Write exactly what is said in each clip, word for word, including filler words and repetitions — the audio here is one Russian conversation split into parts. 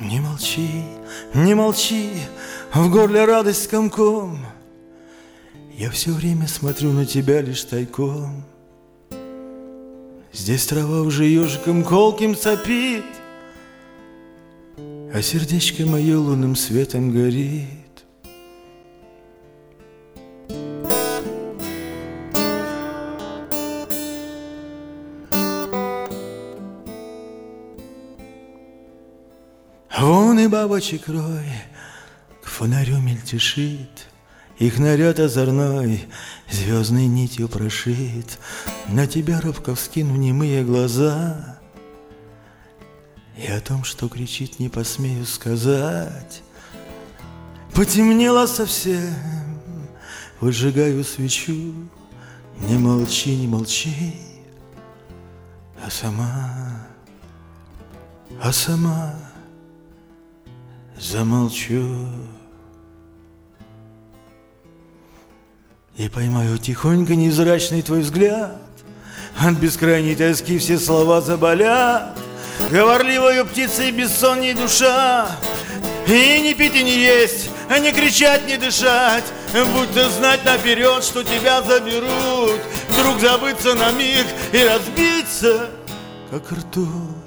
Не молчи, не молчи, в горле радость комком. Я все время смотрю на тебя лишь тайком. Здесь трава уже ежиком колким сопит, а сердечко мое лунным светом горит. Вон и бабочек рой к фонарю мельтешит, их наряд озорной звездной нитью прошит. На тебя робко вскину немые глаза, и о том, что кричит, не посмею сказать. Потемнело совсем, выжигаю свечу. Не молчи, не молчи, а сама, а сама замолчу. И поймаю тихонько невзрачный твой взгляд, от бескрайней тоски все слова заболят. Говорливою птицей бессонней душа, и не пить, и не есть, а не кричать, не дышать. Будто знать наперед, что тебя заберут, вдруг забыться на миг и разбиться, как ртуть.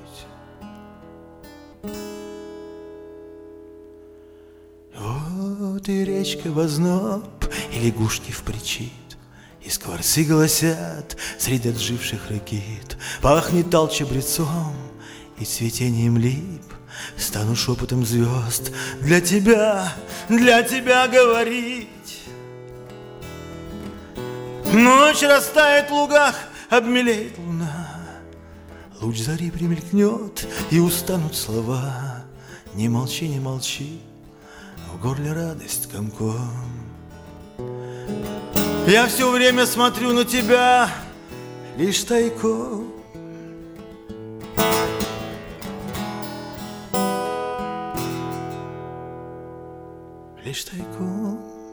Вот и речка возноб, и лягушки в причит, и скворцы голосят среди отживших ракит. Пахнет тал чабрецом и цветением лип. Стану шепотом звезд для тебя, для тебя говорить. Ночь растает в лугах, обмелеет луна, луч зари примелькнет, и устанут слова. Не молчи, не молчи, в горле радость комком. Я все время смотрю на тебя лишь тайком. Лишь тайком.